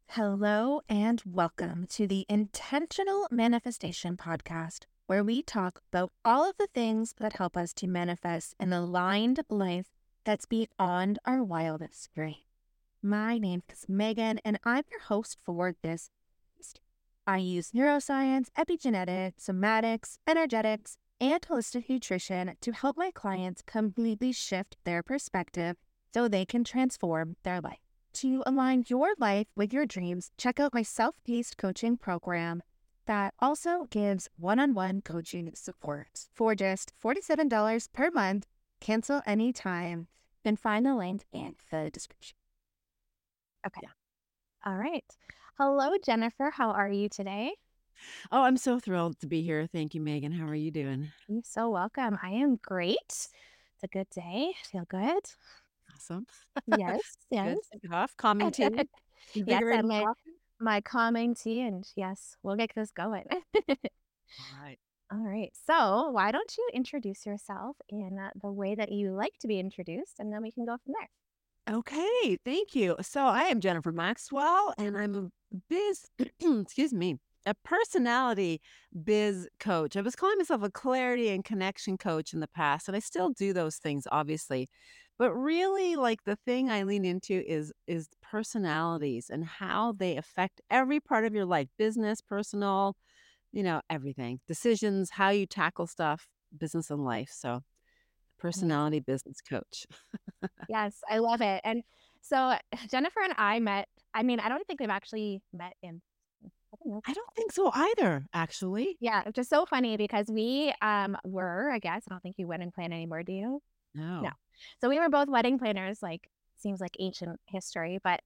Hello and welcome to the Intentional Manifestation Podcast, where we talk about all of the things that help us to manifest an aligned life that's beyond our wildest dreams. My name is Megan, and I'm your host for this podcast. I use neuroscience, epigenetics, somatics, energetics, and holistic nutrition to help my clients completely shift their perspective so they can transform their life. To align your life with your dreams, check out my self-paced coaching program that also gives one-on-one coaching support for just $47 per month. Cancel anytime. You can find the link in the description. Okay. Yeah. All right. Hello, Jennifer. How are you today? Oh, I'm so thrilled to be here. Thank you, Megan. How are you doing? You're so welcome. I am great. It's a good day. Feel good. Awesome. Yes, Good yes. stuff. Calming tea, Yes, I invigorating my coffee. my calming tea, and yes, we'll get this going. All right. All right. So, why don't you introduce yourself in the way that you like to be introduced, and then we can go from there. Okay. Thank you. So I am Jennifer Maxwell, and I'm a excuse me, a personality biz coach. I was calling myself a clarity and connection coach in the past, and I still do those things, obviously. But really, like the thing I lean into is personalities and how they affect every part of your life, business, personal, everything. Decisions, how you tackle stuff, business and life. So, Amazing. personality business coach. Yes, I love it. And so, Jennifer and I met. I mean, I don't think we've actually met in. I don't know. I don't think so either, actually. Yeah, it's just so funny because we were. I guess I don't think you wedding plan anymore. Do you? No. No. So we were both wedding planners. Like seems like ancient history, but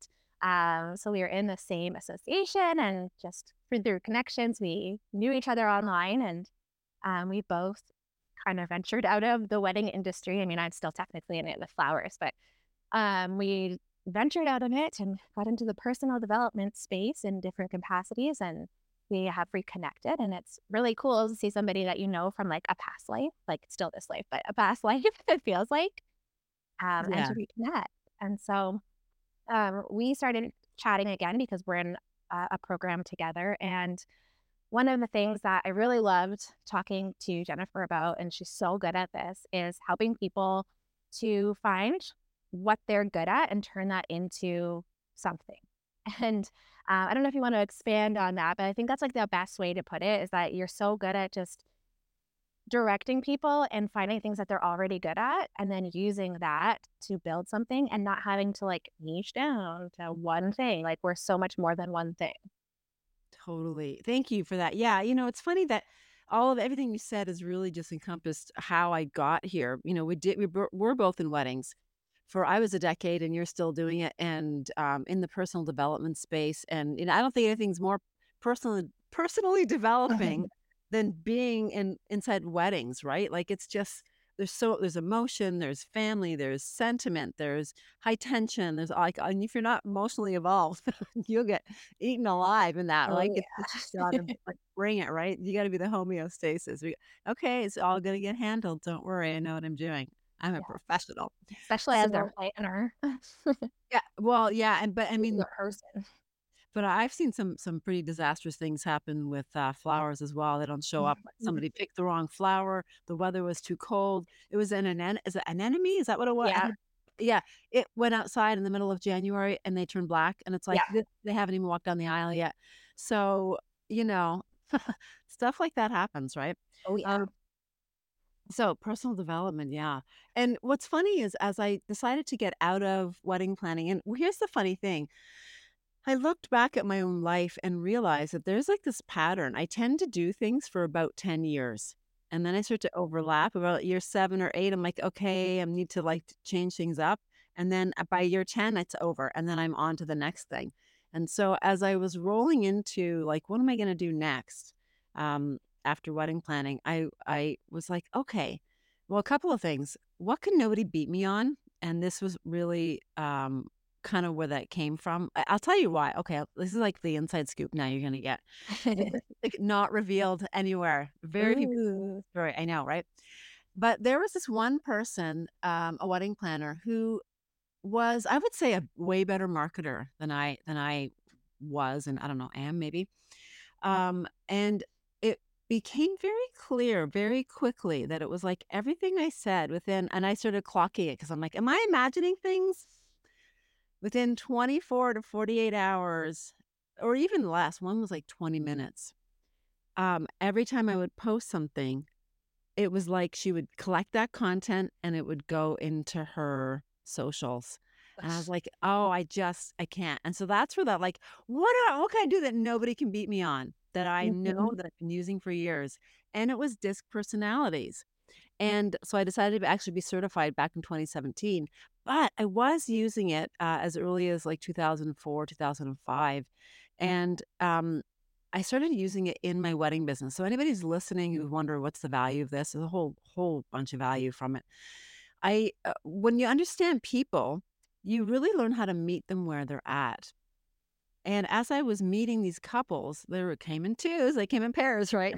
so we were in the same association, and just through connections, we knew each other online, and we both kind of ventured out of the wedding industry. I mean, I'm still technically in it with flowers, but we ventured out of it and got into the personal development space in different capacities, and we have reconnected. And it's really cool to see somebody that you know from like a past life, like still this life, but a past life, it feels like, and Yeah. to reconnect. And so we started chatting again because we're in a program together. And one of the things that I really loved talking to Jennifer about, and she's so good at this, is helping people to find what they're good at and turn that into something. And I don't know if you want to expand on that, but I think that's like the best way to put it is that you're so good at just directing people and finding things that they're already good at and then using that to build something and not having to like niche down to one thing. Like we're so much more than one thing. Totally. Thank you for that. Yeah, it's funny that all of everything you said has really just encompassed how I got here. We're both in weddings for I was a decade and you're still doing it and in the personal development space and I don't think anything's more personally developing than being inside weddings, right? Like it's just there's emotion, there's family, there's sentiment, there's high tension, there's like and if you're not emotionally evolved, you'll get eaten alive in that, Oh, like, it's just gotta, like, bring it, right? You gotta be the homeostasis. "Okay, it's all gonna get handled, don't worry, I know what I'm doing. I'm a yeah. professional." Especially as So their planner. yeah, well, yeah, and but, I Being mean a person. but I've seen some pretty disastrous things happen with, flowers as well, they don't show up, like, Mhm. somebody picked the wrong flower, the weather was too cold, it was an anen is it anemone? Is that what it was? Yeah, Yeah, it went outside in the middle of January, and they turned black, and it's like, yeah. they haven't even walked down the aisle yet. So, you know, stuff like that happens, right? Oh, yeah. Um, so personal development, yeah. And what's funny is as I decided to get out of wedding planning, and here's the funny thing, I looked back at my own life and realized that there's like this pattern. I tend to do things for about 10 years. And then I start to overlap about year 7 or 8. I'm like, okay, I need to like change things up. And then by year 10, it's over. And then I'm on to the next thing. And so as I was rolling into like, what am I going to do next? After wedding planning, I was like, okay, well, a couple of things. What can nobody beat me on? And this was really kind of where that came from. I'll tell you why. Okay, this is like the inside scoop now you're gonna get. And this is, like, not revealed anywhere. Very few people know Ooh. the story. I know, right? But there was this one person, a wedding planner, who was, I would say, a way better marketer than I was, and I don't know, am maybe. And it became very clear very quickly that it was like everything I said within, and I started clocking it because I'm like, am I imagining things? Within 24 to 48 hours, or even less, one was like 20 minutes. Every time I would post something, it was like she would collect that content and it would go into her socials. And I was like, oh, I can't. And so that's where that like, what can I do that nobody can beat me on that I know Mhm. that I've been using for years? And it was disc personalities. And so I decided to actually be certified back in 2017, but I was using it as early as like 2004, 2005. And I started using it in my wedding business. So anybody who's listening who wonder what's the value of this, there's a whole bunch of value from it. When you understand people, you really learn how to meet them where they're at. And as I was meeting these couples, came in twos, they came in pairs, right?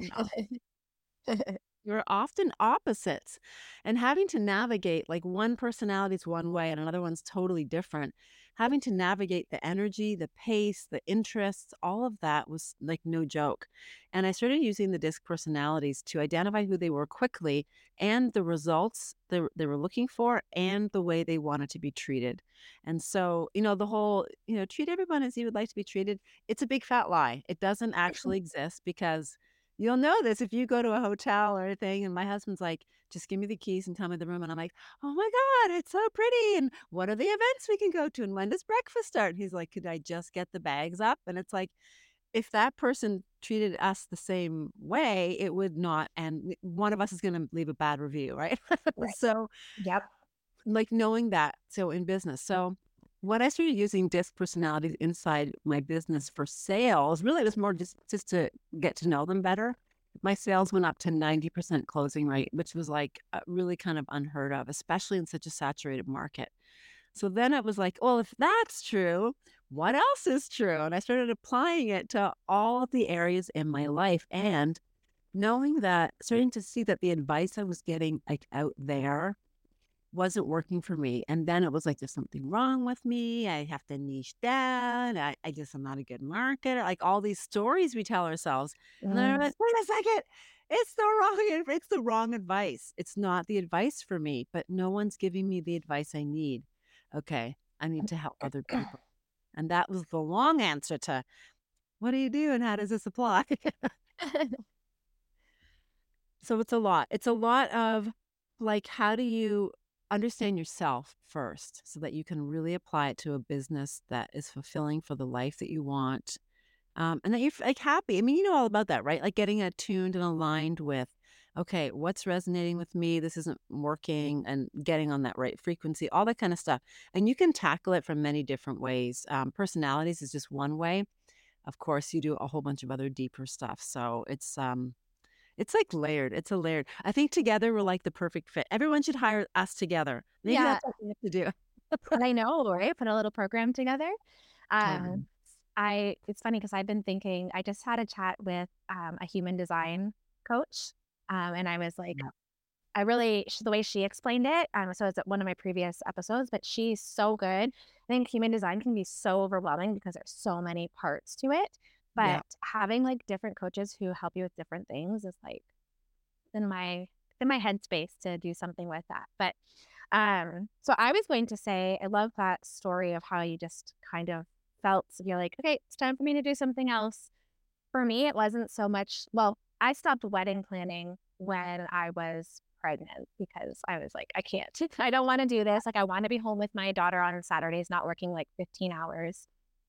You're often opposites, and having to navigate like one personality is one way and another one's totally different. Having to navigate the energy, the pace, the interests, all of that was like no joke. And I started using the disc personalities to identify who they were quickly and the results they were looking for and the way they wanted to be treated. And so, the whole, treat everyone as you would like to be treated, it's a big fat lie. It doesn't actually exist because you'll know this if you go to a hotel or anything, and my husband's like, "Just give me the keys and tell me the room," and I'm like, "Oh my god, it's so pretty, and what are the events we can go to, and when does breakfast start?" And he's like, "Could I just get the bags up?" And it's like, if that person treated us the same way, it would not, and one of us is gonna leave a bad review, right? Right. So, Yep. like, knowing that, so in business. So, when I started using disc personalities inside my business for sales, really it was more just to get to know them better. My sales went up to 90% closing rate, which was like really kind of unheard of, especially in such a saturated market. So then it was like, well, if that's true, what else is true? And I started applying it to all of the areas in my life and knowing that, starting to see that the advice I was getting like out there wasn't working for me. And then it was like, there's something wrong with me. I have to niche down. I just am not a good marketer. Like all these stories we tell ourselves. And then I Mm. realized, wait a second, it's the wrong advice. It's not the advice for me, but no one's giving me the advice I need. Okay, I need to help other people. And that was the long answer to what do you do and how does this apply? So it's a lot. It's a lot of like, how do you understand yourself first so that you can really apply it to a business that is fulfilling for the life that you want, and that you're like happy. I mean, you know all about that, right? Like getting attuned and aligned with, okay, what's resonating with me? This isn't working, and getting on that right frequency, all that kind of stuff. And you can tackle it from many different ways. Personalities is just one way. Of course, you do a whole bunch of other deeper stuff. So it's like layered. It's a layered. I think together we're like the perfect fit. Everyone should hire us together. Maybe Yeah, that's what we have to do. I know, right? Put a little program together. Um, Totally. it's funny because I've been thinking, I just had a chat with a human design coach. And I was like, Yeah. the way she explained it, so it's one of my previous episodes, but she's so good. I think human design can be so overwhelming because there's so many parts to it. Yeah. But having like different coaches who help you with different things is like in my headspace to do something with that. But so I was going to say I love that story of how you just kind of felt you're like, okay, it's time for me to do something else. For me, it wasn't so much, well, I stopped wedding planning when I was pregnant because I was like, I can't. I don't want to do this. Like I want to be home with my daughter on Saturdays, not working like 15 hours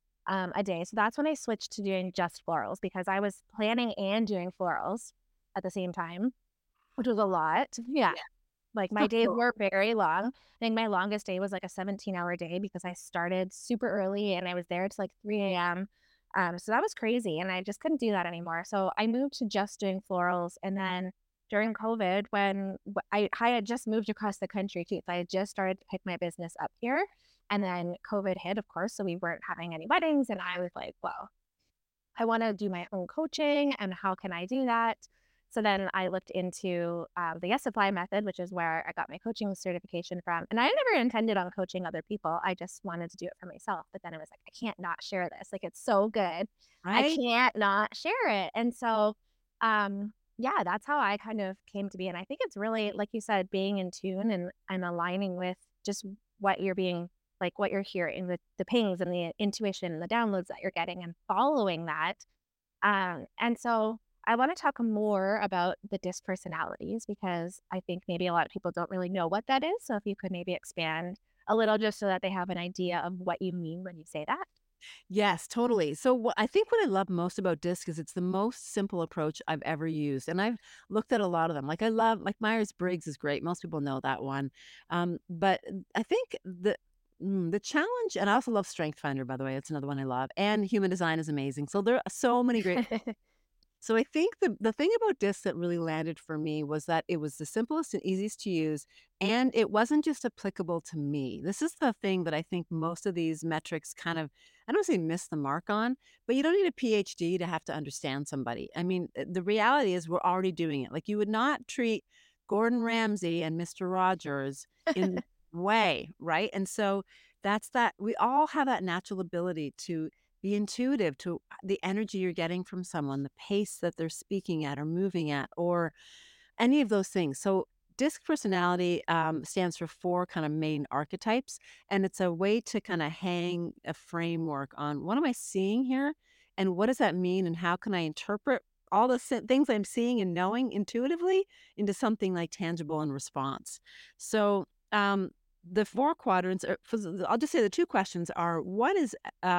a day. So that's when I switched to doing just florals because I was planning and doing florals at the same time, which was a lot. Yeah. Like my days were very long. I think my longest day was like a 17-hour day because I started super early and I was there till like 3 a.m. So that was crazy and I just couldn't do that anymore. So I moved to just doing florals. And then during COVID, when I had just moved across the country too, so I had just started to pick my business up here. And then COVID hit, of course, so we weren't having any weddings. And I was like, well, I want to do my own coaching and how can I do that? So then I looked into the Yes Supply method, which is where I got my coaching certification from. And I never intended on coaching other people. I just wanted to do it for myself. But then I was like, I can't not share this. Like, it's so good. I Right? can't not share it. And so, yeah, that's how I kind of came to be. And I think it's really, like you said, being in tune and aligning with just what you're being, like what you're hearing, the pings and the intuition and the downloads that you're getting and following that. And so I want to talk more about the disc personalities because I think maybe a lot of people don't really know what that is. So if you could maybe expand a little just so that they have an idea of what you mean when you say that. Yes, totally. So I think what I love most about DISC is it's the most simple approach I've ever used. And I've looked at a lot of them. Like I love like Myers-Briggs is great. Most people know that one. But I think the challenge, and I also love Strength Finder, by the way. It's another one I love. And Human Design is amazing. So there are so many great. So I think the thing about DISC that really landed for me was that it was the simplest and easiest to use, and it wasn't just applicable to me. This is the thing that I think most of these metrics kind of, I don't say miss the mark on, but you don't need a PhD to have to understand somebody. I mean, the reality is we're already doing it. Like you would not treat Gordon Ramsay and Mr. Rogers in the way, right? And so that's that we all have that natural ability to be intuitive to the energy you're getting from someone, the pace that they're speaking at or moving at, or any of those things. So, DISC personality stands for four kind of main archetypes, and it's a way to kind of hang a framework on what am I seeing here, and what does that mean, and how can I interpret all the things I'm seeing and knowing intuitively into something like tangible in response. So, the four quadrants are, I'll just say the two questions are one is,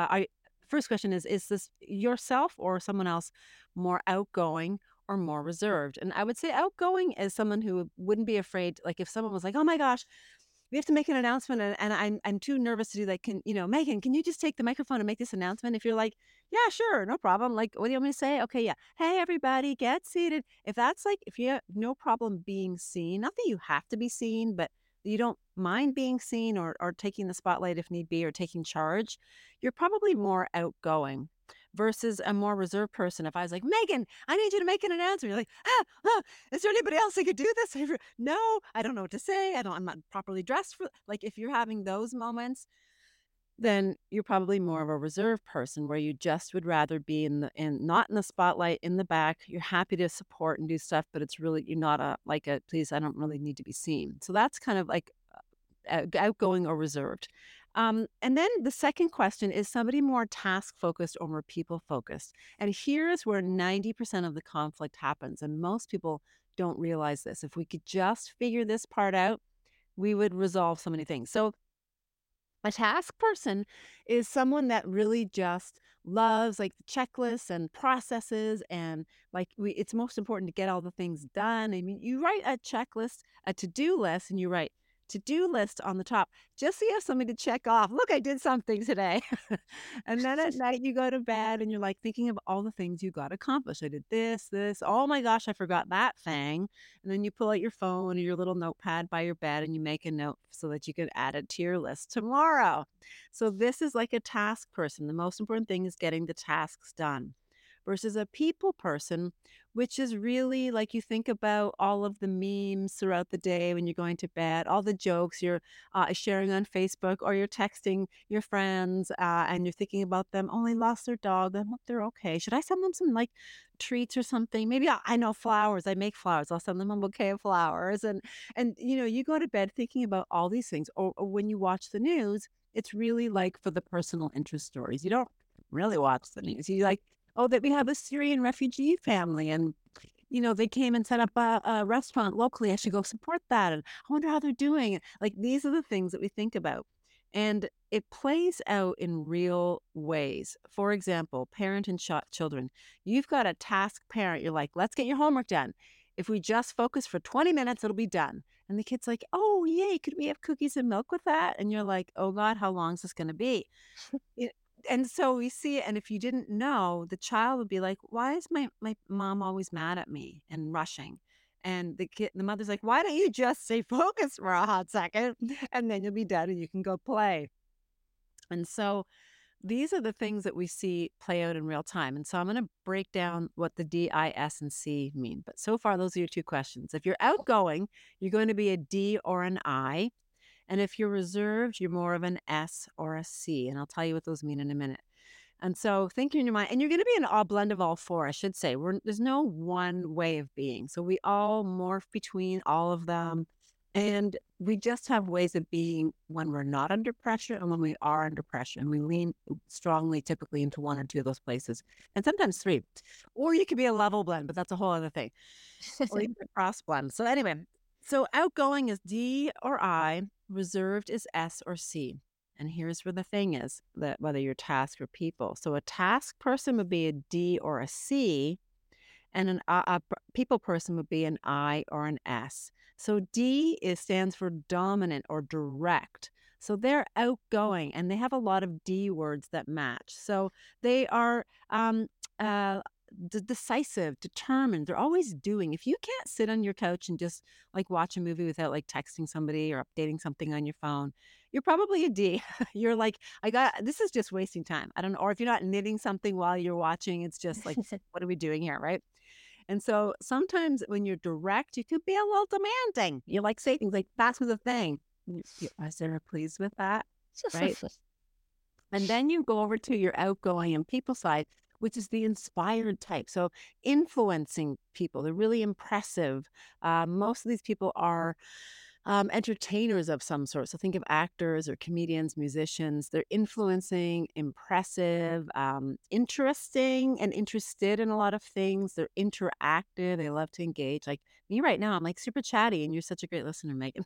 first question is this yourself or someone else more outgoing or more reserved? And I would say outgoing is someone who wouldn't be afraid. Like if someone was like, "Oh my gosh, we have to make an announcement," and I'm too nervous to do that. Can Megan? Can you just take the microphone and make this announcement? If you're like, "Yeah, sure, no problem." Like, what do you want me to say? Okay, yeah. Hey, everybody, get seated. If that's like, if you have no problem being seen, not that you have to be seen, but you don't mind being seen or taking the spotlight if need be or taking charge, you're probably more outgoing versus a more reserved person. If I was like, Megan, I need you to make an announcement, you're like, is there anybody else that could do this? No, I don't know what to say. I'm not properly dressed for, like, if you're having those moments, then you're probably more of a reserved person where you just would rather be not in the spotlight in the back. You're happy to support and do stuff, but it's really, you're not please, I don't really need to be seen. So that's kind of like outgoing or reserved. And then the second question is somebody more task focused or more people focused. And here's where 90% of the conflict happens. And most people don't realize this. If we could just figure this part out, we would resolve so many things. So a task person is someone that really just loves like the checklists and processes and like it's most important to get all the things done. I mean, you write a checklist, a to-do list, and you write to-do list on the top just so you have something to check off. Look, I did something today. And then at night you go to bed and you're like thinking of all the things you got accomplished. I did this. Oh my gosh, I forgot that thing. And then you pull out your phone or your little notepad by your bed and you make a note so that you can add it to your list tomorrow. So this is like a task person. The most important thing is getting the tasks done versus a people person, which is really like you think about all of the memes throughout the day when you're going to bed, all the jokes you're sharing on Facebook or you're texting your friends and you're thinking about them. Oh, they lost their dog. I hope they're okay. Should I send them some like treats or something? Maybe I know flowers. I make flowers. I'll send them a bouquet of flowers. And you go to bed thinking about all these things. Or when you watch the news, it's really like for the personal interest stories. You don't really watch the news. You like, oh, that we have a Syrian refugee family and they came and set up a restaurant locally. I should go support that. And I wonder how they're doing. Like these are the things that we think about. And it plays out in real ways. For example, parent and children. You've got a task parent. You're like, let's get your homework done. If we just focus for 20 minutes, it'll be done. And the kid's like, oh, yay, could we have cookies and milk with that? And you're like, oh, God, how long is this going to be? It and so we see it, and if you didn't know, the child would be like, "Why is my mom always mad at me and rushing?" And the mother's like, "Why don't you just stay focused for a hot second, and then you'll be done and you can go play." And so these are the things that we see play out in real time. And so I'm going to break down what the D, I, S, and C mean. But so far, those are your two questions. If you're outgoing, you're going to be a D or an I. And if you're reserved, you're more of an S or a C. And I'll tell you what those mean in a minute. And so think in your mind, and you're going to be an all blend of all four, I should say. There's no one way of being. So we all morph between all of them. And we just have ways of being when we're not under pressure and when we are under pressure. And we lean strongly, typically, into one or two of those places, and sometimes three. Or you could be a level blend, but that's a whole other thing. Or you can be a cross blend. So, anyway, so outgoing is D or I, reserved is S or C. And here's where the thing is that whether you're task or people. So, a task person would be a D or a C, and a people person would be an I or an S. So stands for dominant or direct. So they're outgoing and they have a lot of D words that match. So they are uh, decisive, determined. They're always doing. If you can't sit on your couch and just like watch a movie without like texting somebody or updating something on your phone, you're probably a D. You're like, this is just wasting time. I don't know. Or if you're not knitting something while you're watching, it's just like, what are we doing here? Right. And so sometimes when you're direct, you could be a little demanding. You like say things like, that's the thing. Is there pleased with that? Right. And then you go over to your outgoing and people side, which is the inspired type. So influencing people, they're really impressive. Most of these people are entertainers of some sort. So think of actors or comedians, musicians. They're influencing, impressive, interesting, and interested in a lot of things. They're interactive. They love to engage. Like me right now, I'm like super chatty, and you're such a great listener, Megan.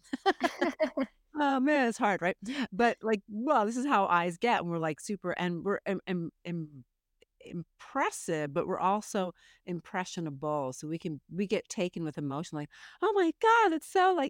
Oh man, it's hard, right? But like, well, this is how eyes get, and we're like super, and we're impressive, but we're also impressionable. So we get taken with emotion, like, oh my God, it's so like,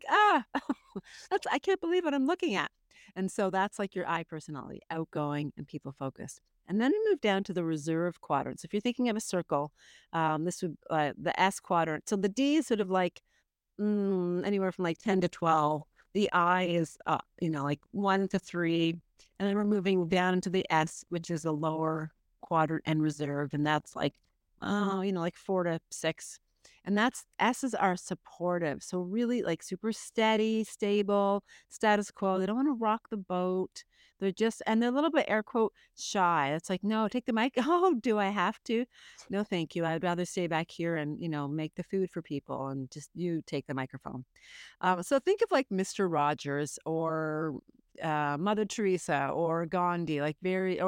that's I can't believe what I'm looking at. And so that's like your I personality, outgoing and people focused. And then we move down to the reserve quadrant. So if you're thinking of a circle, this would the S quadrant. So the D is sort of like anywhere from like 10 to 12. The I is like 1 to 3. And then we're moving down into the S, which is a lower quadrant and reserved. And that's like, like 4 to 6. And that's S's are supportive. So really like super steady, stable, status quo. They don't want to rock the boat. They're a little bit air quote shy. It's like, no, take the mic. Oh, do I have to? No, thank you. I'd rather stay back here and, make the food for people and just you take the microphone. So think of like Mr. Rogers or Mother Teresa or Gandhi, like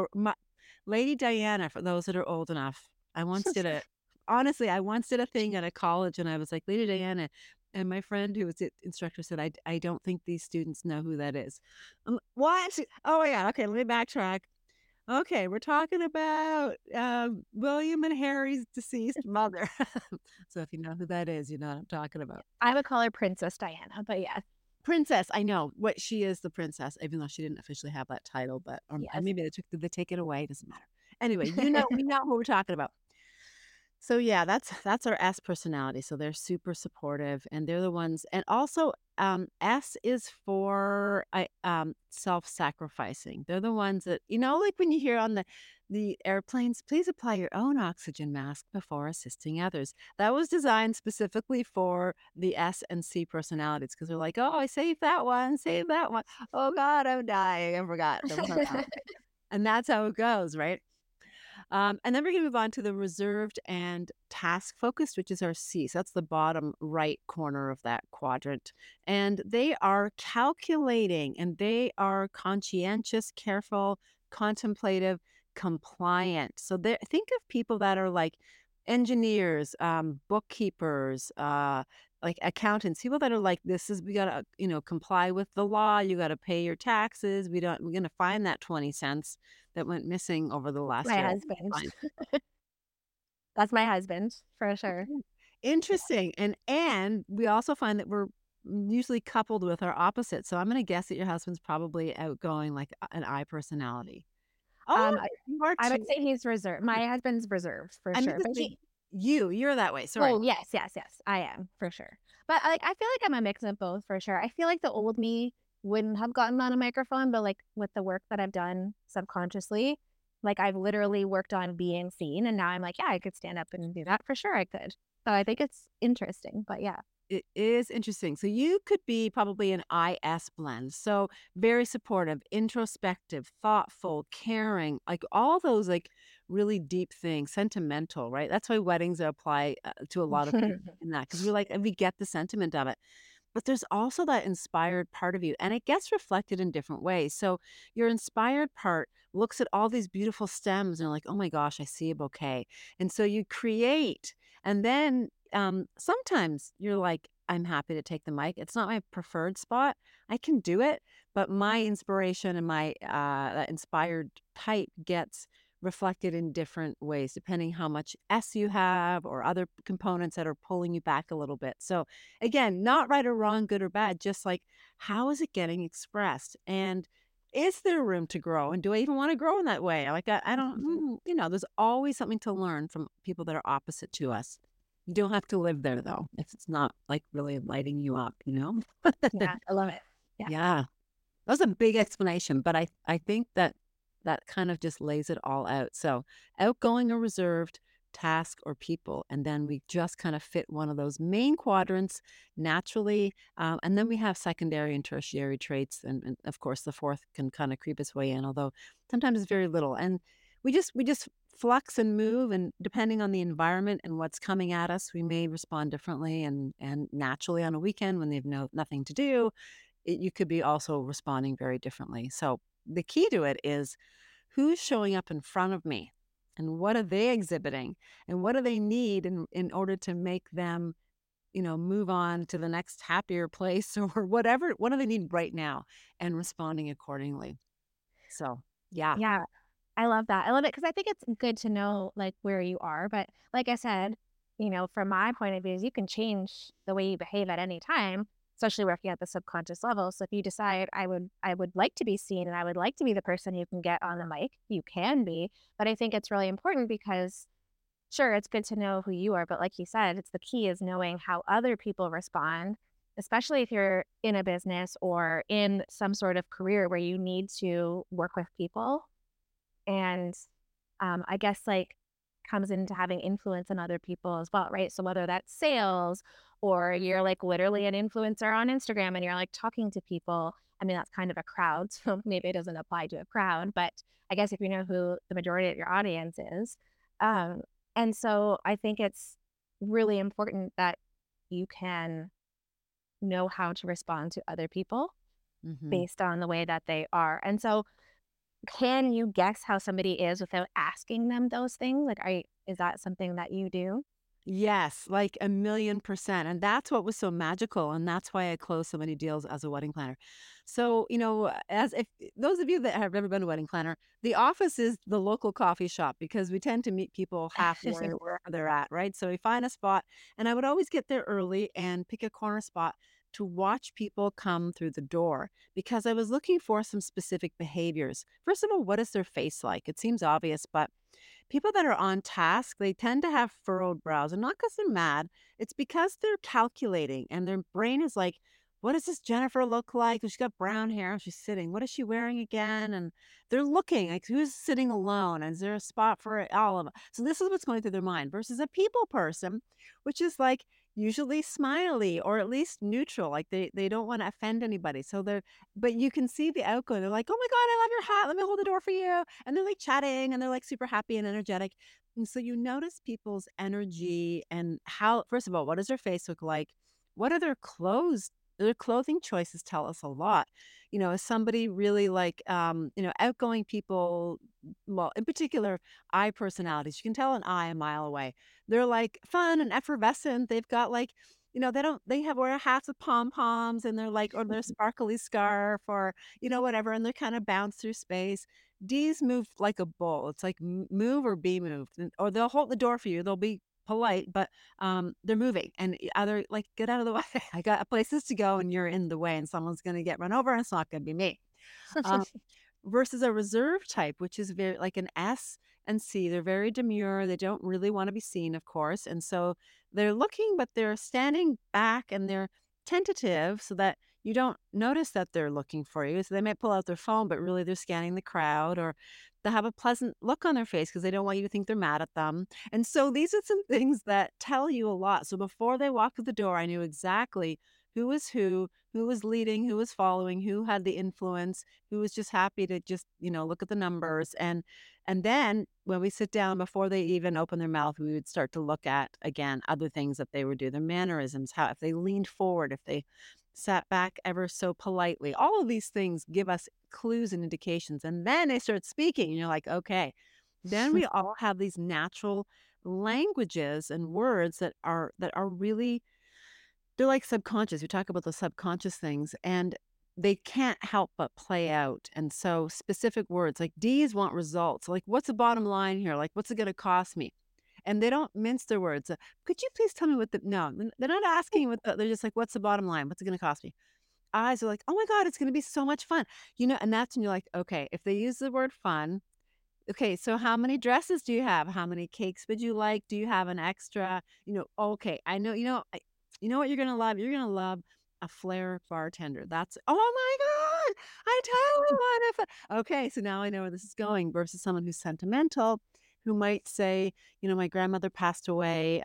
Lady Diana, for those that are old enough. I once did a thing at a college and I was like, Lady Diana. And my friend who was the instructor said, I don't think these students know who that is. What? Oh, yeah. Okay, let me backtrack. Okay, we're talking about William and Harry's deceased mother. So if you know who that is, you know what I'm talking about. I would call her Princess Diana, but yeah. Princess, I know what she is, the princess, even though she didn't officially have that title, but Yes. maybe they take it away. It doesn't matter. Anyway, we know who we're talking about. So yeah, that's our S personality. So they're super supportive, and they're the ones. And also, S is for self-sacrificing. They're the ones that like when you hear on the airplanes, please apply your own oxygen mask before assisting others. That was designed specifically for the S and C personalities because they're like, oh, I saved that one, save that one. Oh God, I'm dying. I forgot. And that's how it goes, right? And then we're going to move on to the reserved and task focused, which is our C. So that's the bottom right corner of that quadrant. And they are calculating and they are conscientious, careful, contemplative, compliant. So think of people that are like engineers, bookkeepers, like accountants, people that are like, we got to, comply with the law. You got to pay your taxes. We're going to find that 20 cents that went missing over the last My year. husband. That's my husband, for sure. Interesting. And we also find that we're usually coupled with our opposite. So I'm going to guess that your husband's probably outgoing, like an I personality. Oh, you are I would too. say he's reserved. My husband's reserved for I mean, sure. But you're that way. Sorry. oh yes, yes, yes, I am for sure. But like, I feel like I'm a mix of both for sure. I feel like the old me wouldn't have gotten on a microphone, but like with the work that I've done subconsciously, Like, I've literally worked on being seen, and now I'm like, "Yeah, I could stand up and do that. For sure I could." So I think it's interesting, but yeah. It is interesting. So you could be probably an IS blend. So very supportive, introspective, thoughtful, caring, like all those like really deep things, sentimental, right? That's why weddings apply to a lot of people in that because we're like, we get the sentiment of it. But there's also that inspired part of you, and it gets reflected in different ways. So your inspired part looks at all these beautiful stems and you're like, oh my gosh, I see a bouquet. And so you create, and then sometimes you're like, I'm happy to take the mic. It's not my preferred spot. I can do it, but my inspiration and my that inspired type gets reflected in different ways depending how much S you have or other components that are pulling you back a little bit. So again, not right or wrong, good or bad, just like how is it getting expressed? And is there room to grow? And do I even want to grow in that way? Like, I don't, there's always something to learn from people that are opposite to us. You don't have to live there though, if it's not like really lighting you up, you know? Yeah, I love it. Yeah. Yeah. That was a big explanation, but I think that that kind of just lays it all out. So, outgoing or reserved, task or people, and then we just kind of fit one of those main quadrants naturally, and then we have secondary and tertiary traits, and of course the fourth can kind of creep its way in, although sometimes it's very little. And we just flux and move, and depending on the environment and what's coming at us, we may respond differently. And naturally on a weekend when they've nothing to do, you could be also responding very differently. So the key to it is who's showing up in front of me and what are they exhibiting and what do they need in order to make them, move on to the next happier place or whatever. What do they need right now and responding accordingly. So, yeah. Yeah, I love that. I love it because I think it's good to know, like, where you are, but like I said, from my point of view is you can change the way you behave at any time, especially working at the subconscious level. So if you decide I would like to be seen and I would like to be the person you can get on the mic, you can be. But I think it's really important because sure, it's good to know who you are, but like you said, it's the key is knowing how other people respond, especially if you're in a business or in some sort of career where you need to work with people. And I guess like comes into having influence on other people as well, right? So whether that's sales or you're like literally an influencer on Instagram and you're like talking to people, I mean, that's kind of a crowd. So maybe it doesn't apply to a crowd, but I guess if you know who the majority of your audience is. Um, and so I think it's really important that you can know how to respond to other people Hmm. based on the way that they are. And so can you guess how somebody is without asking them those things? Like, is that something that you do? Yes, like a million percent. And that's what was so magical. And that's why I closed so many deals as a wedding planner. So, as if those of you that have never been a wedding planner, the office is the local coffee shop because we tend to meet people halfway or wherever they're at, right? So we find a spot, and I would always get there early and pick a corner spot to watch people come through the door because I was looking for some specific behaviors. First of all, what is their face like? It seems obvious, but people that are on task, they tend to have furrowed brows, and not because they're mad. It's because they're calculating, and their brain is like, "What does this Jennifer look like? She's got brown hair. She's sitting. What is she wearing again?" And they're looking like, "Who's sitting alone? Is there a spot for all of them?" So this is what's going through their mind. Versus a people person, which is like usually smiley or at least neutral. Like they don't want to offend anybody. So but you can see the outgoing. They're like, "Oh my God, I love your hat. Let me hold the door for you." And they're like chatting and they're like super happy and energetic. And so you notice people's energy and how, first of all, what does their face look like? What are their clothes? Their clothing choices tell us a lot. Is somebody really like, outgoing people, well, in particular, eye personalities, you can tell an eye a mile away. They're like fun and effervescent. They've got like, they have wear hats with pom poms and they're like, or their sparkly scarf or, whatever. And they're kind of bounce through space. D's move like a bull. It's like move or be moved, or they'll hold the door for you. They'll be polite, but they're moving and either like get out of the way. I got places to go, and you're in the way, and someone's going to get run over, and it's not going to be me. Um, versus a reserve type, which is very like an S and C. They're very demure. They don't really want to be seen, of course, and so they're looking, but they're standing back and they're tentative, so that you don't notice that they're looking for you. So they might pull out their phone, but really they're scanning the crowd, or They have a pleasant look on their face because they don't want you to think they're mad at them. And so these are some things that tell you a lot. So before they walked through the door, I knew exactly who was leading, who was following, who had the influence, who was just happy to just, look at the numbers. And then when we sit down before they even open their mouth, we would start to look at again other things that they would do, their mannerisms, how if they leaned forward, if they sat back ever so politely. All of these things give us clues and indications. And then they start speaking, and you're like, okay. Then we all have these natural languages and words that are really, they're like subconscious. We talk about the subconscious things, and they can't help but play out. And so specific words like D's want results. Like, what's the bottom line here? Like, what's it going to cost me? And they don't mince their words. Could you please tell me what the no? They're not asking what they're just like, what's the bottom line? What's it going to cost me? Eyes are like, oh my god, it's going to be so much fun, And that's when you're like, okay, if they use the word fun, okay, so how many dresses do you have? How many cakes would you like? Do you have an extra? Okay, I know, you know what you're gonna love? You're gonna love a flair bartender. That's oh my God, I totally want to. Okay, so now I know where this is going versus someone who's sentimental, who might say, my grandmother passed away.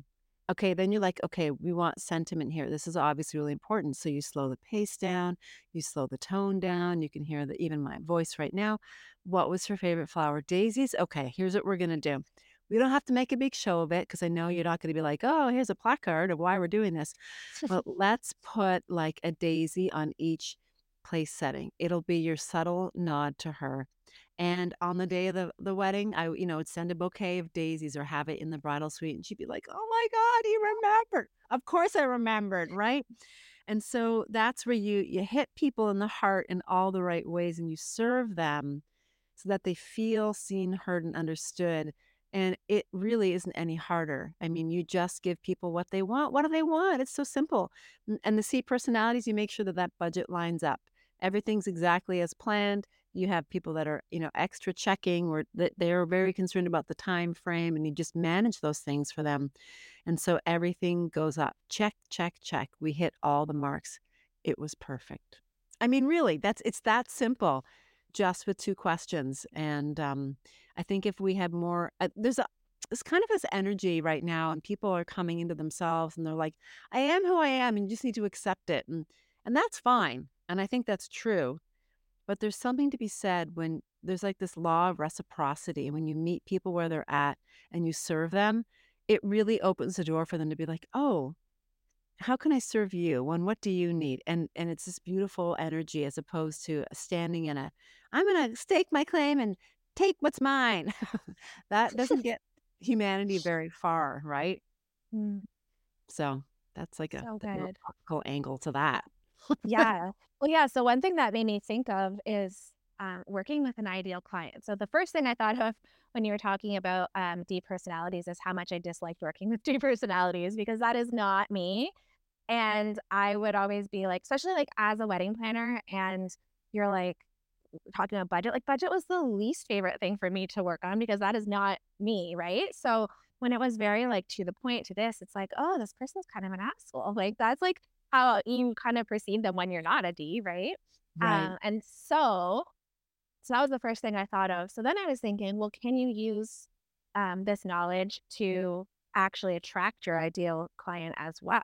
Okay, then you're like, okay, we want sentiment here. This is obviously really important. So you slow the pace down, you slow the tone down. You can hear that even my voice right now. What was her favorite flower? Daisies? Okay, here's what we're gonna do. We don't have to make a big show of it because I know you're not gonna be like, "Oh, here's a placard of why we're doing this." But let's put, like, a daisy on each place setting. It'll be your subtle nod to her. And on the day of the wedding, I, would send a bouquet of daisies or have it in the bridal suite, and she'd be like, "Oh my god, you remembered." Of course I remembered, right? And so that's where you hit people in the heart in all the right ways, and you serve them so that they feel seen, heard, and understood. And it really isn't any harder. I mean, you just give people what they want. What do they want? It's so simple. And the C personalities, you make sure that that budget lines up. Everything's exactly as planned. You have people that are, extra checking or that they're very concerned about the time frame, and you just manage those things for them. And so everything goes up. Check, check, check. We hit all the marks. It was perfect. I mean, really, it's that simple, just with 2 questions. And I think if we had more, it's kind of this energy right now, and people are coming into themselves, and they're like, "I am who I am, and you just need to accept it," and that's fine. And I think that's true. But there's something to be said when there's like this law of reciprocity. When you meet people where they're at and you serve them, it really opens the door for them to be like, "Oh, how can I serve you? And what do you need?" And it's this beautiful energy as opposed to standing in a, I'm gonna stake my claim and take what's mine. That doesn't get humanity very far, right? Mm, So that's like a so good. philosophical angle to that. Yeah. Well, yeah. So one thing that made me think of is working with an ideal client. So the first thing I thought of when you were talking about D personalities is how much I disliked working with D personalities because that is not me. And I would always be like, especially like as a wedding planner, and you're like talking about budget, like budget was the least favorite thing for me to work on because that is not me, right? So when it was very like to the point to this, it's like, oh, this person's kind of an asshole. Like that's like how you kind of perceive them when you're not a D, right? Right. And so that was the first thing I thought of. So then I was thinking, well, can you use this knowledge to actually attract your ideal client as well?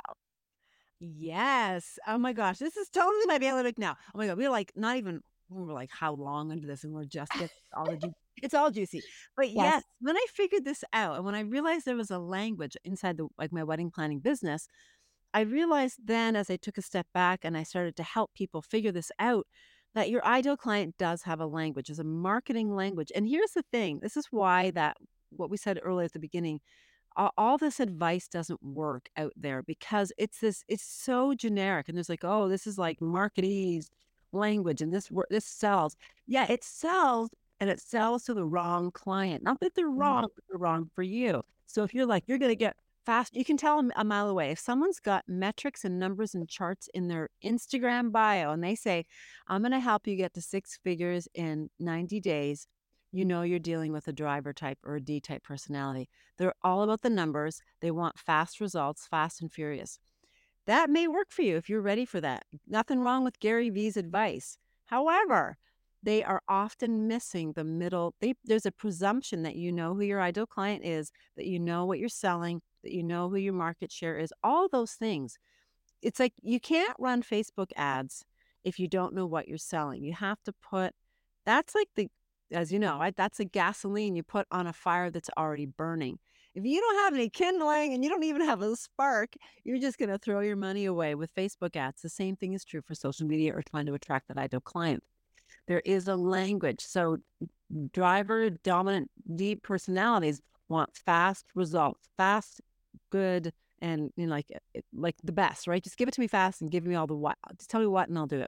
Yes. Oh my gosh. This is totally my bailiwick now. Oh my God. We're like not even, we were like how long into this, and we're just getting all the it's all juicy. But Yes. yes, when I figured this out and when I realized there was a language inside the like my wedding planning business, I realized then as I took a step back and I started to help people figure this out, that your ideal client does have a language, is a marketing language. And here's the thing, this is why that what we said earlier at the beginning, all this advice doesn't work out there because it's so generic, and there's like, oh, this is like marketese language, and this sells. Yeah, it sells, and it sells to the wrong client. Not that they're Mhm. wrong, but they're wrong for you. So if you're like, you're gonna get fast, you can tell them a mile away. If someone's got metrics and numbers and charts in their Instagram bio and they say, I'm gonna help you get to 6 figures in 90 days, you're dealing with a driver type or a D type personality. They're all about the numbers. They want fast results, fast and furious. That may work for you if you're ready for that. Nothing wrong with Gary Vee's advice. However, they are often missing the middle. There's a presumption that you know who your ideal client is, that you know what you're selling, that you know who your market share is, all those things. It's like you can't run Facebook ads if you don't know what you're selling. You have to put that's like the as you know, right? That's a gasoline you put on a fire that's already burning. If you don't have any kindling and you don't even have a spark, you're just going to throw your money away with Facebook ads. The same thing is true for social media or trying to attract that ideal client. There is a language. So driver dominant deep personalities want fast results, fast, good, and like the best, right? Just give it to me fast and give me all the what. Just tell me what and I'll do it.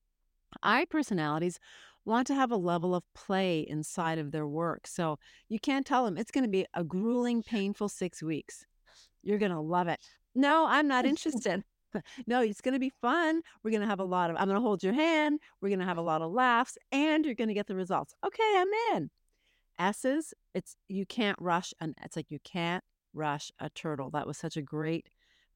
I personalities want to have a level of play inside of their work. So you can't tell them it's going to be a grueling, painful 6 weeks. You're going to love it. No, I'm not interested. No, it's going to be fun. We're going to have a lot of, I'm going to hold your hand. We're going to have a lot of laughs and you're going to get the results. Okay, I'm in. S's, you can't rush. And it's like, you can't rush a turtle. That was such a great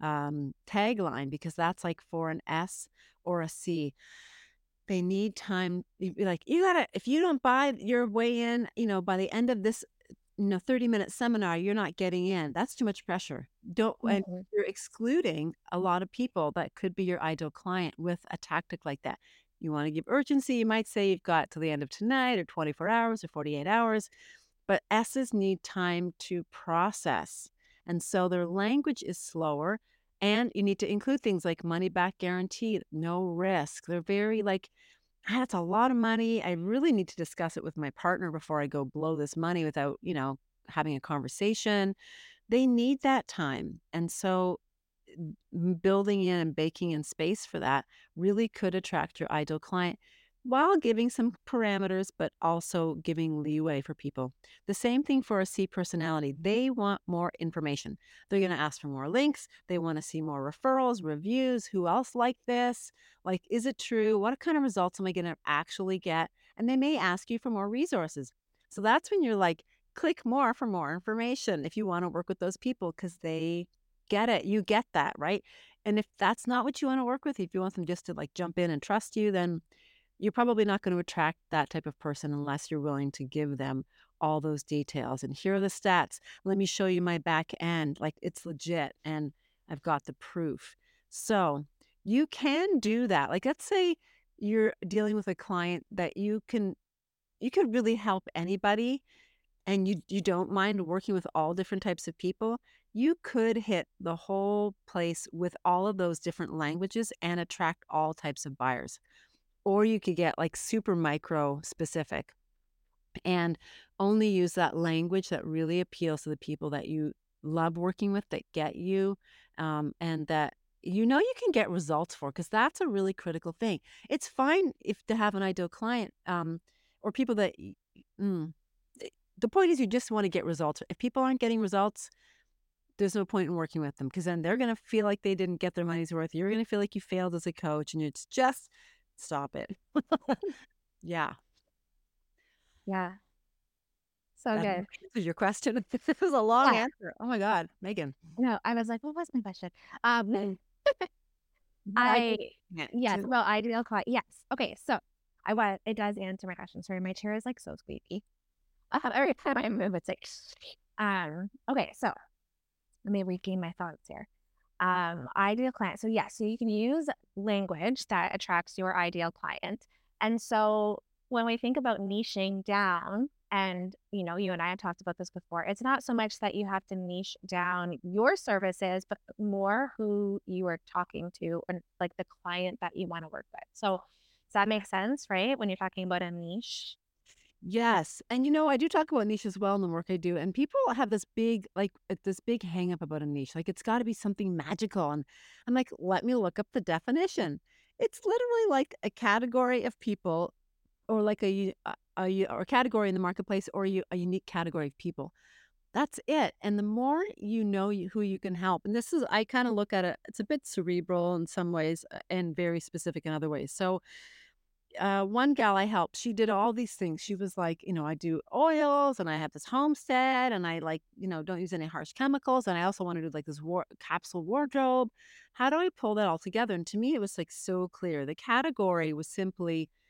tagline because that's like for an S or a C. They need time. Like, you gotta, if you don't buy your way in, by the end of this, 30-minute seminar, you're not getting in. That's too much pressure. Don't, and Mhm. you're excluding a lot of people that could be your ideal client with a tactic like that. You want to give urgency. You might say you've got to the end of tonight or 24 hours or 48 hours, but S's need time to process. And so their language is slower. And you need to include things like money back guarantee, no risk. They're very like, that's a lot of money. I really need to discuss it with my partner before I go blow this money without, having a conversation. They need that time. And so building in and baking in space for that really could attract your ideal client while giving some parameters, but also giving leeway for people. The same thing for a C personality. They want more information. They're going to ask for more links. They want to see more referrals, reviews. Who else like this? Like, is it true? What kind of results am I going to actually get? And they may ask you for more resources. So that's when you're like, click more for more information if you want to work with those people because they get it. You get that, right? And if that's not what you want to work with, if you want them just to like jump in and trust you, then you're probably not going to attract that type of person unless you're willing to give them all those details. And here are the stats. Let me show you my back end. Like, it's legit and I've got the proof. So you can do that. Like, let's say you're dealing with a client that you can really help anybody and you don't mind working with all different types of people, you could hit the whole place with all of those different languages and attract all types of buyers. Or you could get like super micro specific and only use that language that really appeals to the people that you love working with, that get you, and that you can get results for, because that's a really critical thing. It's fine if to have an ideal client, or people that mm, the point is you just want to get results. If people aren't getting results, there's no point in working with them because then they're going to feel like they didn't get their money's worth. You're going to feel like you failed as a coach, and it's just stop it. Yeah, Yeah. So that good. answers your question. This was a long Yeah. answer. Oh my God, Megan. No, I was like, what was my question? But I I get it yes, too. well, ideal client. Yes. Okay, so it does answer my question. Sorry, my chair is like so squeaky. Every time I move, it's like okay, so let me regain my thoughts here. Ideal client. So yes, so you can use language that attracts your ideal client. And so when we think about niching down, and you and I have talked about this before, it's not so much that you have to niche down your services, but more who you are talking to and like the client that you want to work with. So does that make sense, right? When you're talking about a niche? Yes. And I do talk about niche as well in the work I do. And people have this big, this big hang up about a niche. Like, it's got to be something magical. And I'm like, let me look up the definition. It's literally like a category of people, or like or a category in the marketplace, or a unique category of people. That's it. And the more who you can help, and this is, I kind of look at it, it's a bit cerebral in some ways, and very specific in other ways. So, one gal I helped, she did all these things. She was like, I do oils and I have this homestead and I like, don't use any harsh chemicals. And I also want to do like this capsule wardrobe. How do I pull that all together? And to me, it was like so clear. The category was simply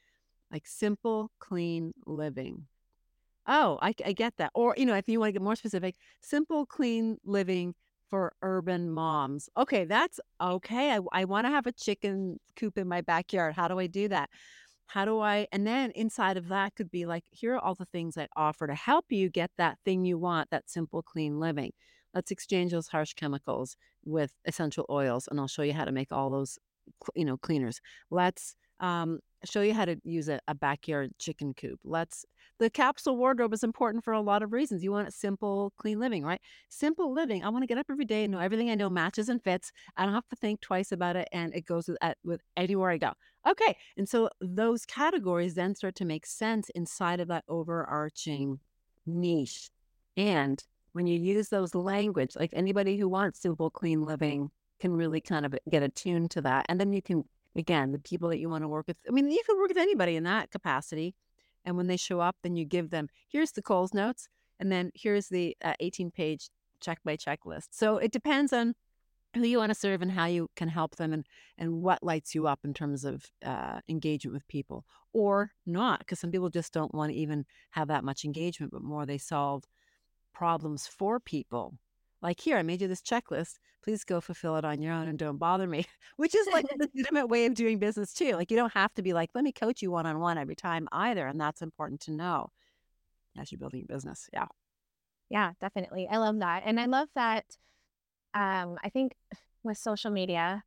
like simple, clean living. Oh, I get that. Or, if you want to get more specific, simple, clean living for urban moms. Okay, that's okay. I want to have a chicken coop in my backyard. How do I do that? How do I, and then inside of that could be like, here are all the things I offer to help you get that thing you want, that simple, clean living. Let's exchange those harsh chemicals with essential oils, and I'll show you how to make all those, cleaners. Let's show you how to use a backyard chicken coop. The capsule wardrobe is important for a lot of reasons. You want a simple, clean living, right? Simple living. I want to get up every day and know everything I know matches and fits. I don't have to think twice about it, and it goes with anywhere I go. Okay. And so those categories then start to make sense inside of that overarching niche. And when you use those language, like anybody who wants simple, clean living can really kind of get attuned to that. And then you can, again, the people that you want to work with, I mean, you can work with anybody in that capacity. And when they show up, then you give them, here's the Coles notes, and then here's the 18-page check by checklist. So it depends on who you want to serve and how you can help them, and what lights you up in terms of engagement with people or not, because some people just don't want to even have that much engagement, but more they solve problems for people. Like, here, I made you this checklist. Please go fulfill it on your own and don't bother me, which is like a legitimate way of doing business too. Like, you don't have to be like, let me coach you one-on-one every time either. And that's important to know as you're building your business. Yeah. Yeah, definitely. I love that. And I love that. I think with social media,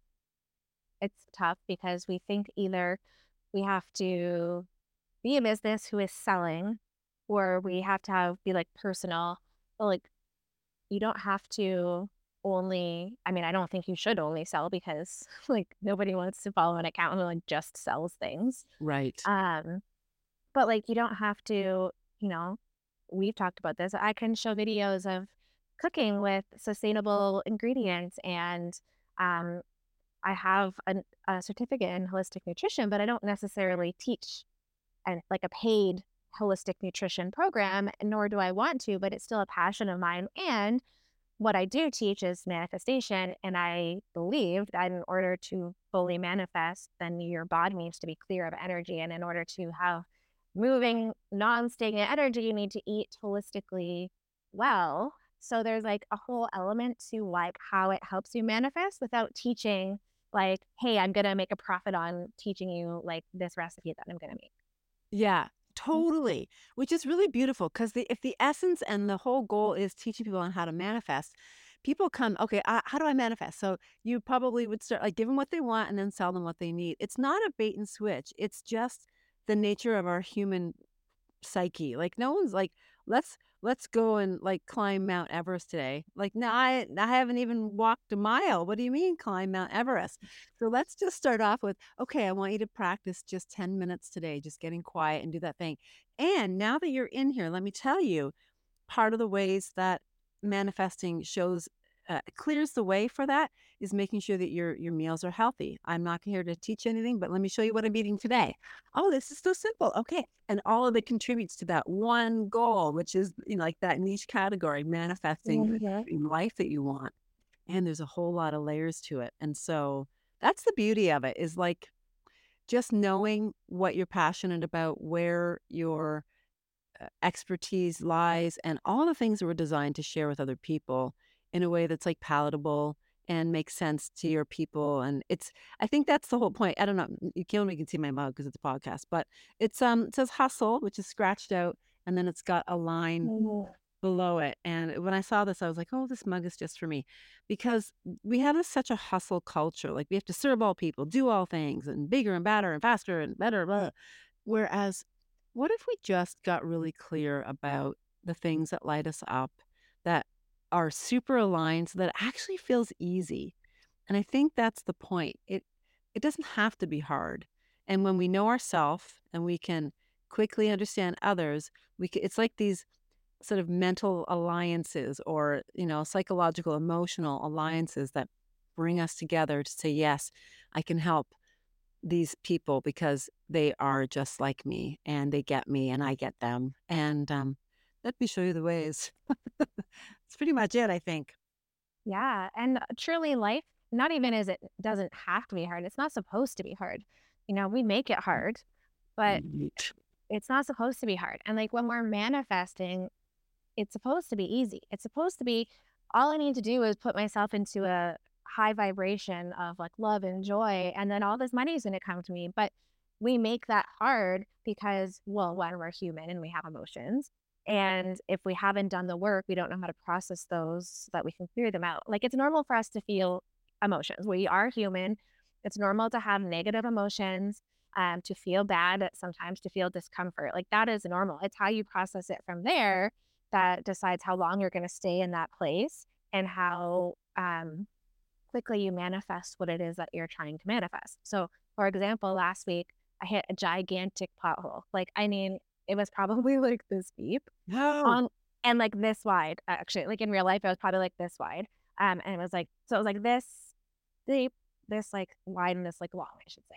it's tough because we think either we have to be a business who is selling, or we have to be like personal. But like, you don't have to only, I mean, I don't think you should only sell, because like nobody wants to follow an account who like just sells things. Right. Um, but like, you don't have to, you know, we've talked about this. I can show videos of cooking with sustainable ingredients, and um, I have a certificate in holistic nutrition, but I don't necessarily teach like a paid holistic nutrition program, nor do I want to, but it's still a passion of mine. And what I do teach is manifestation. And I believe that in order to fully manifest, then your body needs to be clear of energy. And in order to have moving, non stagnant energy, you need to eat holistically well. So there's like a whole element to like how it helps you manifest without teaching, like, hey, I'm going to make a profit on teaching you like this recipe that I'm going to make. Yeah, totally. Which is really beautiful, because if the essence and the whole goal is teaching people on how to manifest, people come, okay, how do I manifest? So you probably would start like give them what they want and then sell them what they need. It's not a bait and switch. It's just the nature of our human psyche. Like, no one's like, let's go and like climb Mount Everest today. Like, no, I haven't even walked a mile. What do you mean climb Mount Everest? So let's just start off with, okay, I want you to practice just 10 minutes today, just getting quiet and do that thing. And now that you're in here, let me tell you, part of the ways that manifesting shows clears the way for that is making sure that your meals are healthy. I'm not here to teach anything, but let me show you what I'm eating today. Oh, this is so simple. Okay. And all of it contributes to that one goal, which is, like that niche category, manifesting Mhm. the life that you want. And there's a whole lot of layers to it. And so that's the beauty of it, is like just knowing what you're passionate about, where your expertise lies, and all the things that were designed to share with other people in a way that's like palatable and makes sense to your people. And I think that's the whole point. I don't know, you can't only can see my mug because it's a podcast, but it says hustle, which is scratched out, and then it's got a line Mhm. below it. And when I saw this, I was like, oh, this mug is just for me, because we have such a hustle culture. Like, we have to serve all people, do all things, and bigger and badder and faster and better, blah. Whereas, what if we just got really clear about the things that light us up, that are super aligned, so that it actually feels easy? And I think that's the point. It doesn't have to be hard. And when we know ourselves and we can quickly understand others, it's like these sort of mental alliances, or psychological, emotional alliances that bring us together to say, yes, I can help these people because they are just like me, and they get me and I get them. And let me show you the ways. It's pretty much it, I think. Yeah. And truly, life, not even as it doesn't have to be hard, it's not supposed to be hard. We make it hard. but Right. it's not supposed to be hard. And like when we're manifesting, it's supposed to be easy. It's supposed to be all I need to do is put myself into a high vibration of like love and joy, and then all this money is going to come to me. But we make that hard because, well, one, we're human and we have emotions. And if we haven't done the work, we don't know how to process those so that we can clear them out. Like it's normal for us to feel emotions. We are human. It's normal to have negative emotions, to feel bad, sometimes to feel discomfort. Like that is normal. It's how you process it from there that decides how long you're going to stay in that place and how quickly you manifest what it is that you're trying to manifest. So, for example, last week I hit a gigantic pothole. Like, I mean, it was probably like this deep No. on and like this wide. Actually, like in real life, it was probably like this wide. And it was like so it was like this deep, this like wide, and this like long, I should say.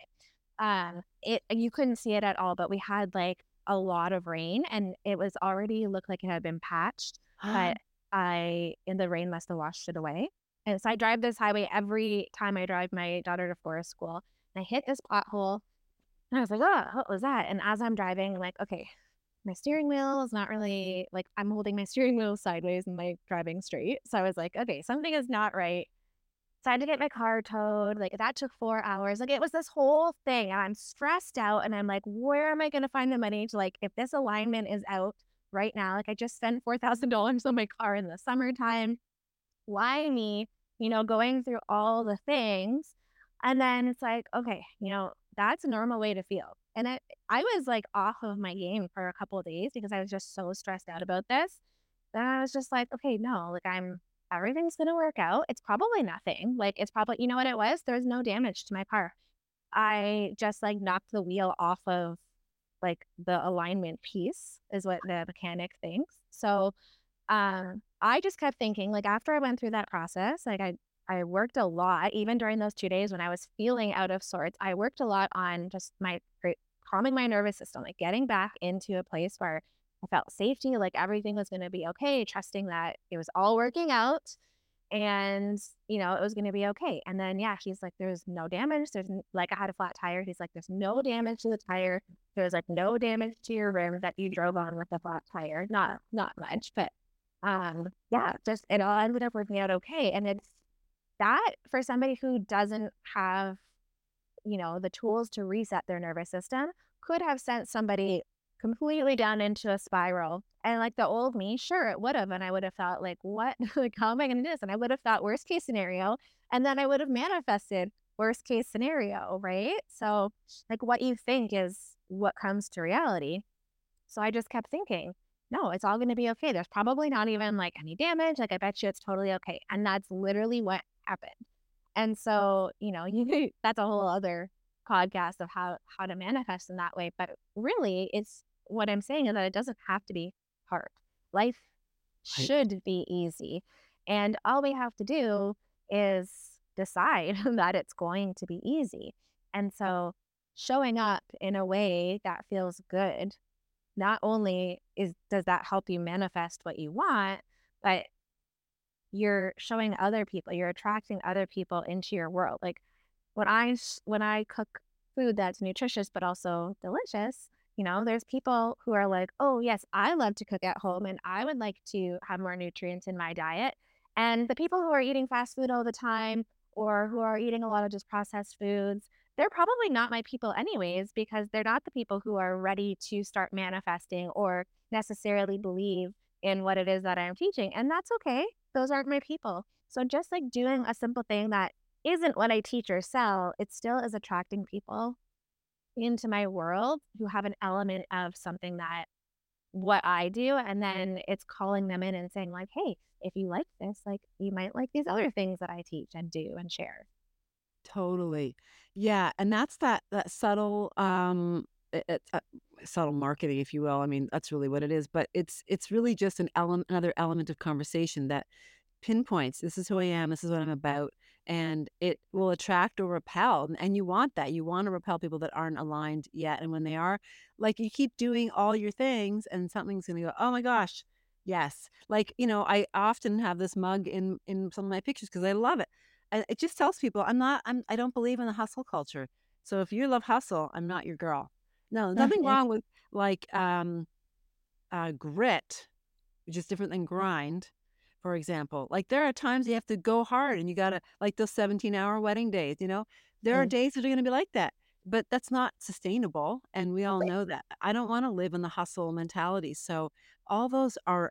It you couldn't see it at all, but we had like a lot of rain, and it was already looked like it had been patched, but I in the rain must have washed it away. And so I drive this highway every time I drive my daughter to forest school, and I hit this pothole, and I was like, "Oh, what was that?" And as I'm driving, I'm like, "Okay, my steering wheel is not really like I'm holding my steering wheel sideways and like driving straight." So I was like, "Okay, something is not right." So I had to get my car towed, like, that took 4 hours, like, it was this whole thing, and I'm stressed out, and I'm like, "Where am I gonna find the money to, like if this alignment is out right now, like, I just spent $4,000 on my car in the summertime, why me?" Going through all the things, and then it's like, okay, that's a normal way to feel, and I was, like, off of my game for a couple of days because I was just so stressed out about this. Then I was just like, "Okay, no, like, everything's gonna work out. It's probably nothing." Like, it's probably you know what it was? There's no damage to my car. I just, like, knocked the wheel off of, like, the alignment piece is what the mechanic thinks. So, I just kept thinking, like, after I went through that process, like, I worked a lot, even during those 2 days when I was feeling out of sorts, I worked a lot on just calming my nervous system, like, getting back into a place where I felt safety, like, everything was gonna be okay, trusting that it was all working out and, it was gonna be okay. And then, yeah, he's like, "There's no damage. Like, I had a flat tire. He's like, "There's no damage to the tire. There's, like, no damage to your rim that you drove on with the flat tire." Not much, but yeah, just it all ended up working out okay. And it's that for somebody who doesn't have, the tools to reset their nervous system could have sent somebody completely down into a spiral. And like the old me, sure, it would have. And I would have thought, like, what? Like, how am I going to do this? And I would have thought worst case scenario. And then I would have manifested worst case scenario, right? So, like, what you think is what comes to reality. So I just kept thinking, no, it's all going to be okay. There's probably not even like any damage. Like, I bet you it's totally okay. And that's literally what happened. And so, that's a whole other podcast of how to manifest in that way. But really, it's what I'm saying is that it doesn't have to be hard. Life I should be easy. And all we have to do is decide that it's going to be easy. And so showing up in a way that feels good, not only does that help you manifest what you want, but you're showing other people, you're attracting other people into your world. Like when I cook food that's nutritious but also delicious, there's people who are like, "Oh, yes, I love to cook at home and I would like to have more nutrients in my diet." And the people who are eating fast food all the time or who are eating a lot of just processed foods, they're probably not my people anyways because they're not the people who are ready to start manifesting or necessarily believe in what it is that I'm teaching. And that's okay. Those aren't my people. So just like doing a simple thing that isn't what I teach or sell, it still is attracting people into my world who have an element of something that what I do. And then it's calling them in and saying, like, "Hey, if you like this, like, you might like these other things that I teach and do and share." totally. Yeah, and that's that subtle, subtle marketing, if you will. I mean, that's really what it is, but it's really just another element of conversation that pinpoints, "This is who I am, this is what I'm about," and it will attract or repel, and you want that. You wanna repel people that aren't aligned yet, and when they are, like, you keep doing all your things, and something's gonna go, "Oh my gosh, yes." Like, I often have this mug in some of my pictures because I love it, and it just tells people I don't believe in the hustle culture. So if you love hustle, I'm not your girl. No, nothing Mhm. wrong with like grit, which is different than grind, for example. Like there are times you have to go hard and you gotta like those 17-hour wedding days, you know? There are Mm. days that are gonna be like that, but that's not sustainable. And we all Right. know that. I don't want to live in the hustle mentality. So all those are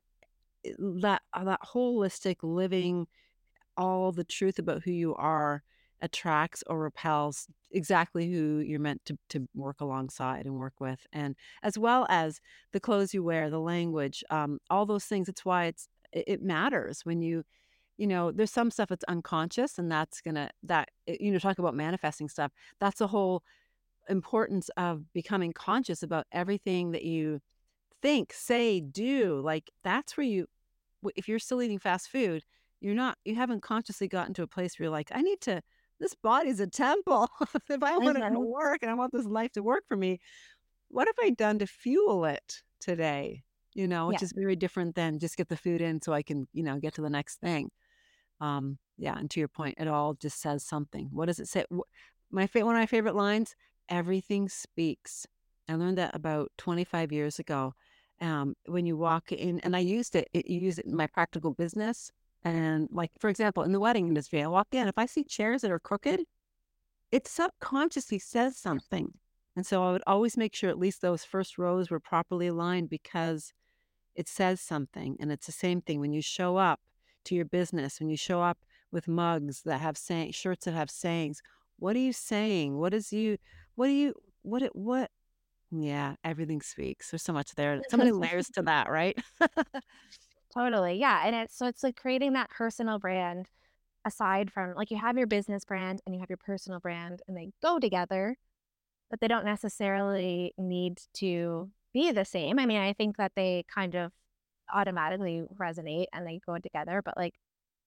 that holistic living, all the truth about who you are attracts or repels exactly who you're meant to work alongside and work with, and as well as the clothes you wear, the language, all those things. It's why it matters when there's some stuff that's unconscious, and that's gonna that talk about manifesting stuff. That's the whole importance of becoming conscious about everything that you think, say, do. Like that's where if you're still eating fast food, you haven't consciously gotten to a place where you're like, I need to, this body's a temple. If I want it to Mhm. work and I want this life to work for me, what have I done to fuel it today? Yeah. Which is very different than just get the food in so I can, get to the next thing. Yeah. And to your point, it all just says something. What does it say? One of my favorite lines, everything speaks. I learned that about 25 years ago. When you walk in, and I you use it in my practical business. And like, for example, in the wedding industry, I walk in, if I see chairs that are crooked, it subconsciously says something. And so I would always make sure at least those first rows were properly aligned because it says something. And it's the same thing when you show up to your business, when you show up with mugs that have shirts that have sayings. What are you saying? What do you, what? Yeah, everything speaks. There's so much there. So many layers to that, right? Totally. Yeah. And it's like creating that personal brand aside from like you have your business brand and you have your personal brand and they go together, but they don't necessarily need to be the same. I mean, I think that they kind of automatically resonate and they go together, but like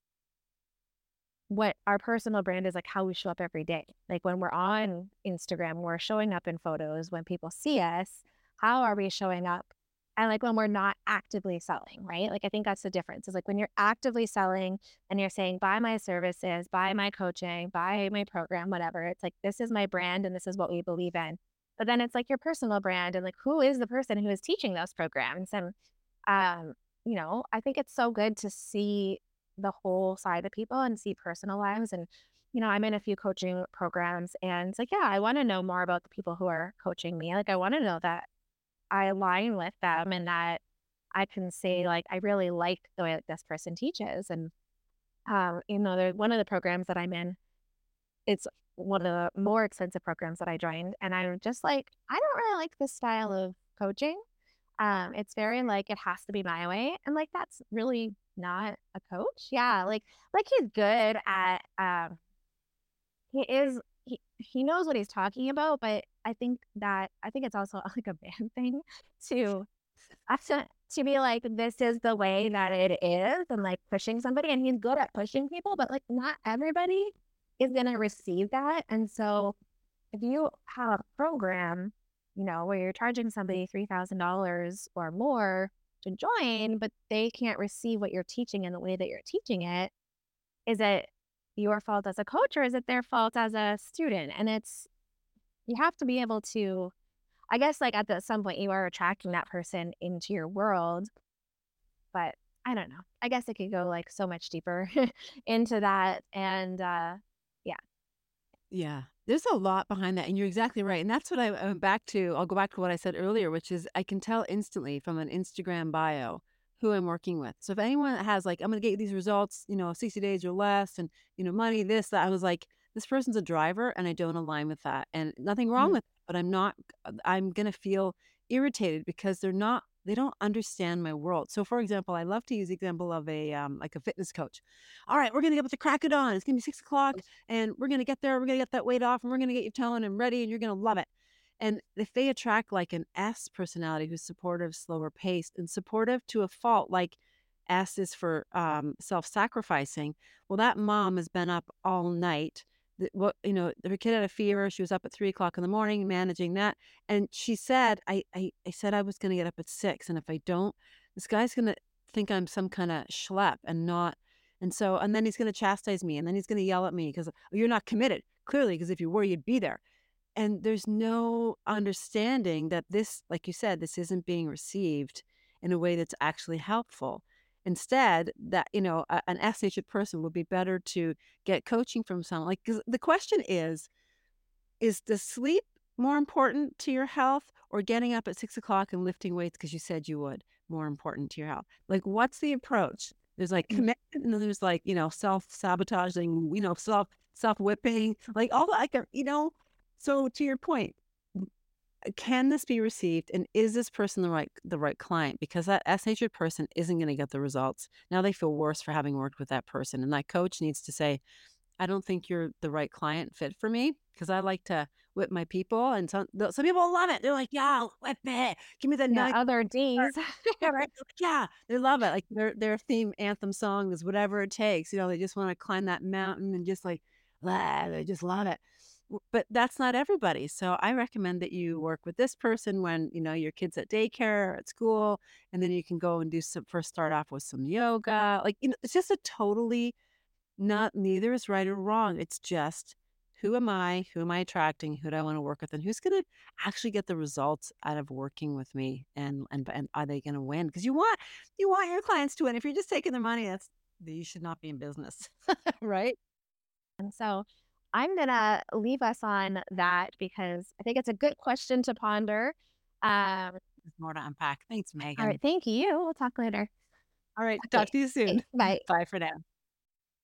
what our personal brand is like how we show up every day. Like when we're on Instagram, we're showing up in photos. When people see us, how are we showing up? And like when we're not actively selling, right? Like I think that's the difference. Is like when you're actively selling and you're saying, buy my services, buy my coaching, buy my program, whatever. It's like this is my brand and this is what we believe in. But then it's like your personal brand and like who is the person who is teaching those programs? And um, I think it's so good to see the whole side of people and see personal lives. And, I'm in a few coaching programs and it's like, yeah, I want to know more about the people who are coaching me. Like, I want to know that I align with them and that I can say, like, I really like the way that this person teaches. And, one of the programs that I'm in, it's one of the more expensive programs that I joined. And I'm just like, I don't really like this style of coaching. It's very like it has to be my way, and like that's really not a coach. Yeah, like he's good at he knows what he's talking about, but I think it's also like a bad thing to to be like this is the way that it is and like pushing somebody and he's good at pushing people, but like not everybody is gonna receive that. And so if you have a program, where you're charging somebody $3,000 or more to join, but they can't receive what you're teaching in the way that you're teaching it, is it your fault as a coach or is it their fault as a student? And you have to be able to, I guess, like some point, you are attracting that person into your world, but I don't know. I guess it could go like so much deeper into that. And yeah. Yeah. There's a lot behind that, and you're exactly right, and that's what I'll go back to what I said earlier, which is I can tell instantly from an Instagram bio who I'm working with. So if anyone that has like, "I'm gonna get you these results, 60 days or less, and, money, this, that," I was like, "This person's a driver, and I don't align with that." And nothing wrong Mhm. with it, but I'm gonna feel irritated because they don't understand my world. So, for example, I love to use the example of like a fitness coach. "All right, we're gonna get up with the crack of dawn. It's gonna be 6 o'clock and we're going to get there. We're going to get that weight off and we're going to get you toned and ready and you're going to love it." And if they attract like an S personality who's supportive, slower paced, and supportive to a fault, like S is for self sacrificing, well, that mom has been up all night. Her kid had a fever. She was up at 3 o'clock in the morning managing that. And she said, I said I was going to get up at 6. And if I don't, this guy's going to think I'm some kind of schlep and not and then he's gonna chastise me, and then he's gonna yell at me because you're not committed, clearly, because if you were, you'd be there. And there's no understanding that this, like you said, this isn't being received in a way that's actually helpful. Instead, that, an S-natured person would be better to get coaching from someone. Like, 'cause the question is the sleep more important to your health, or getting up at 6 o'clock and lifting weights because you said you would, more important to your health? Like, what's the approach? There's like Mm. commitment, and then there's like, self-sabotaging, self-whipping, like all like, so to your point, can this be received, and is this person the right client? Because that S-natured person isn't going to get the results. Now they feel worse for having worked with that person. And that coach needs to say, I don't think you're the right client fit for me, because I like to whip my people, and some people love it. They're like, "Yeah, whip me, give me the Yeah, nice other part." Ds. Yeah, right. Yeah, they love it. Like their theme anthem song is whatever it takes. They just want to climb that mountain and just like, they just love it. But that's not everybody. So I recommend that you work with this person when your kids at daycare or at school, and then you can go and do some first start off with some yoga. Like it's just a totally not neither is right or wrong. It's just, who am I? Who am I attracting? Who do I want to work with? And who's going to actually get the results out of working with me? And are they going to win? Because you want your clients to win. If you're just taking their money, you should not be in business, right? And so I'm going to leave us on that because I think it's a good question to ponder. Um, There's more to unpack. Thanks, all right. Megan. Thank you. We'll talk later. All right, Okay. talk to you soon. Okay. Bye. Bye for now.